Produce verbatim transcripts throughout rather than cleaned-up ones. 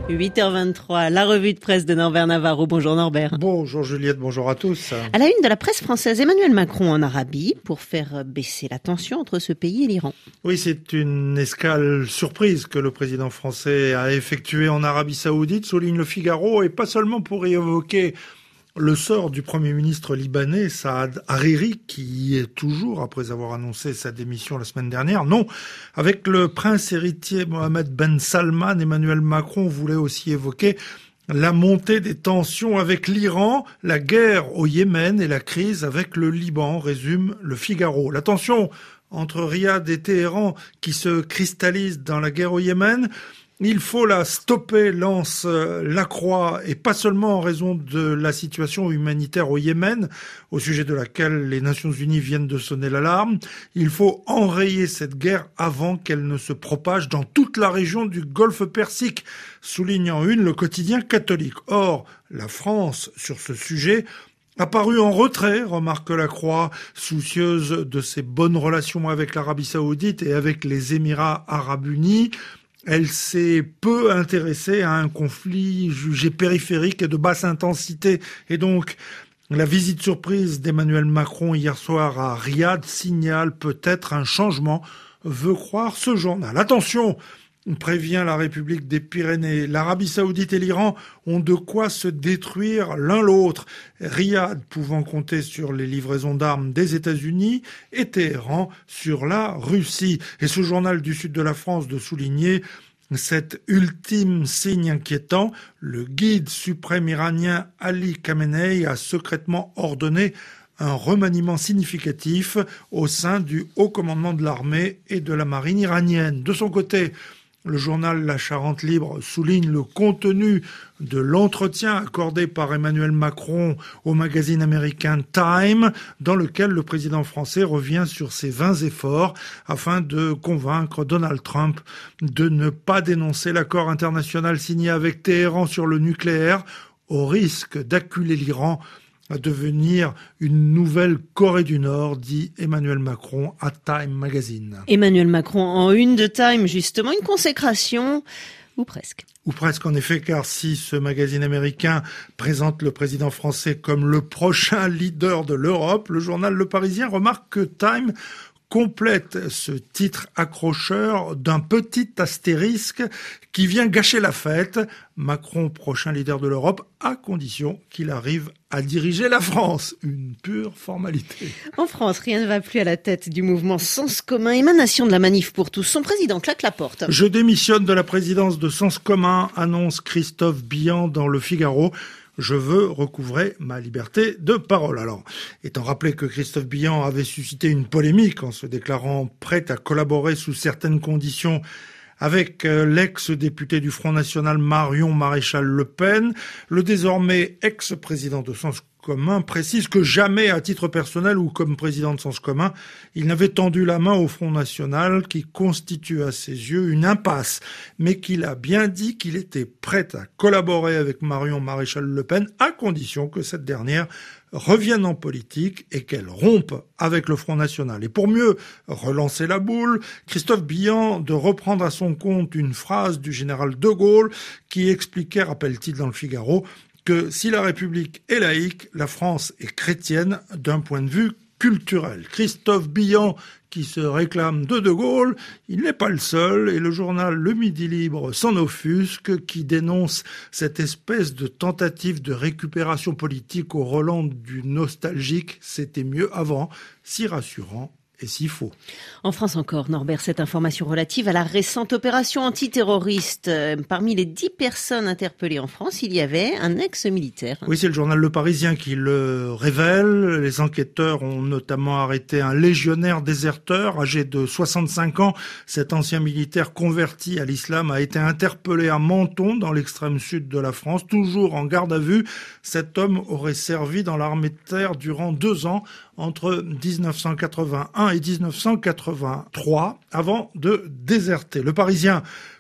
huit heures vingt-trois, la revue de presse de Norbert Navarro. Bonjour Norbert. Bonjour Juliette, bonjour à tous. À la une de la presse française, Emmanuel Macron en Arabie pour faire baisser la tension entre ce pays et l'Iran. Oui, c'est une escale surprise que le président français a effectuée en Arabie Saoudite, souligne Le Figaro, et pas seulement pour y évoquer le sort du Premier ministre libanais, Saad Hariri, qui y est toujours après avoir annoncé sa démission la semaine dernière. Non, avec le prince héritier Mohamed Ben Salman, Emmanuel Macron voulait aussi évoquer la montée des tensions avec l'Iran, la guerre au Yémen et la crise avec le Liban, résume Le Figaro. La tension entre Riyad et Téhéran qui se cristallise dans la guerre au Yémen, il faut la stopper, lance Lacroix, et pas seulement en raison de la situation humanitaire au Yémen, au sujet de laquelle les Nations Unies viennent de sonner l'alarme. Il faut enrayer cette guerre avant qu'elle ne se propage dans toute la région du Golfe Persique, souligne en une le quotidien catholique. Or, la France, sur ce sujet, apparu en retrait, remarque Lacroix, soucieuse de ses bonnes relations avec l'Arabie Saoudite et avec les Émirats Arabes Unis. Elle s'est peu intéressée à un conflit jugé périphérique et de basse intensité. Et donc, la visite surprise d'Emmanuel Macron hier soir à Riyad signale peut-être un changement, veut croire ce journal. Attention, prévient la République des Pyrénées. L'Arabie Saoudite et l'Iran ont de quoi se détruire l'un l'autre. Riyad pouvant compter sur les livraisons d'armes des États-Unis et Téhéran sur la Russie. Et ce journal du sud de la France de souligner cet ultime signe inquiétant, le guide suprême iranien Ali Khamenei a secrètement ordonné un remaniement significatif au sein du haut commandement de l'armée et de la marine iranienne. De son côté, le journal La Charente Libre souligne le contenu de l'entretien accordé par Emmanuel Macron au magazine américain Time, dans lequel le président français revient sur ses vains efforts afin de convaincre Donald Trump de ne pas dénoncer l'accord international signé avec Téhéran sur le nucléaire, au risque d'acculer l'Iran à devenir une nouvelle Corée du Nord, dit Emmanuel Macron à Time Magazine. Emmanuel Macron en une de Time, justement, une consécration, ou presque. Ou presque, en effet, car si ce magazine américain présente le président français comme le prochain leader de l'Europe, le journal Le Parisien remarque que Time complète ce titre accrocheur d'un petit astérisque qui vient gâcher la fête. Macron, prochain leader de l'Europe, à condition qu'il arrive à diriger la France. Une pure formalité. En France, rien ne va plus à la tête du mouvement Sens commun, émanation de la manif pour tous. Son président claque la porte. Je démissionne de la présidence de Sens commun, annonce Christophe Billan dans Le Figaro. Je veux recouvrer ma liberté de parole. Alors, étant rappelé que Christophe Billan avait suscité une polémique en se déclarant prêt à collaborer sous certaines conditions avec l'ex-député du Front National Marion Maréchal Le Pen, le désormais ex-président de Sens commun précise que jamais, à titre personnel ou comme président de Sens commun, il n'avait tendu la main au Front National qui constitue à ses yeux une impasse, mais qu'il a bien dit qu'il était prêt à collaborer avec Marion Maréchal Le Pen à condition que cette dernière revienne en politique et qu'elle rompe avec le Front National. Et pour mieux relancer la boule, Christophe Billan de reprendre à son compte une phrase du général de Gaulle qui expliquait, rappelle-t-il dans Le Figaro, que si la République est laïque, la France est chrétienne d'un point de vue culturel. Christophe Billan, qui se réclame de De Gaulle, il n'est pas le seul, et le journal Le Midi Libre s'en offusque, qui dénonce cette espèce de tentative de récupération politique au relent du nostalgique « c'était mieux avant », si rassurant et si faux. En France encore, Norbert, cette information relative à la récente opération antiterroriste. Parmi les dix personnes interpellées en France, il y avait un ex-militaire. Oui, c'est le journal Le Parisien qui le révèle. Les enquêteurs ont notamment arrêté un légionnaire déserteur âgé de soixante-cinq ans. Cet ancien militaire converti à l'islam a été interpellé à Menton, dans l'extrême sud de la France, toujours en garde à vue. Cet homme aurait servi dans l'armée de terre durant deux ans, entre dix-neuf cent quatre-vingt-un et dix-neuf cent quatre-vingt-trois, avant de déserter. Le Parisien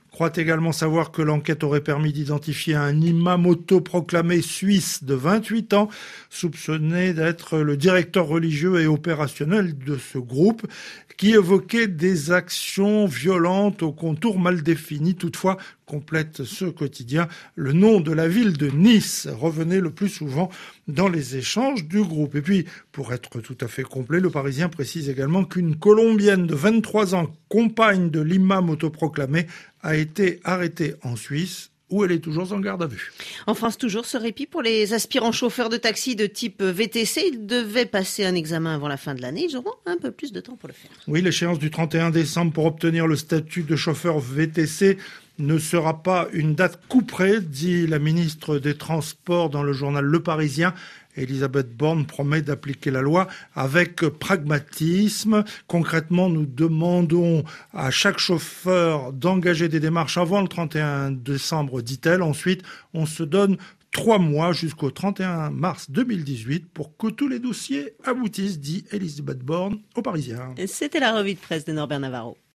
croit également savoir que l'enquête aurait permis d'identifier un imam autoproclamé suisse de vingt-huit ans, soupçonné d'être le directeur religieux et opérationnel de ce groupe, qui évoquait des actions violentes aux contours mal définis. Toutefois, complète ce quotidien, le nom de la ville de Nice revenait le plus souvent dans les échanges du groupe. Et puis, pour être tout à fait complet, le Parisien précise également qu'une Colombienne de vingt-trois ans, compagne de l'imam autoproclamé, a été arrêtée en Suisse, où elle est toujours en garde à vue. En France, toujours ce répit pour les aspirants chauffeurs de taxi de type V T C. Ils devaient passer un examen avant la fin de l'année. Ils auront un peu plus de temps pour le faire. Oui, l'échéance du trente et un décembre pour obtenir le statut de chauffeur V T C ne sera pas une date couperée, dit la ministre des Transports dans le journal Le Parisien. Elisabeth Borne promet d'appliquer la loi avec pragmatisme. Concrètement, nous demandons à chaque chauffeur d'engager des démarches avant le trente et un décembre, dit-elle. Ensuite, on se donne trois mois jusqu'au trente et un mars deux mille dix-huit pour que tous les dossiers aboutissent, dit Elisabeth Borne au Parisien. C'était la revue de presse de Norbert Navarro.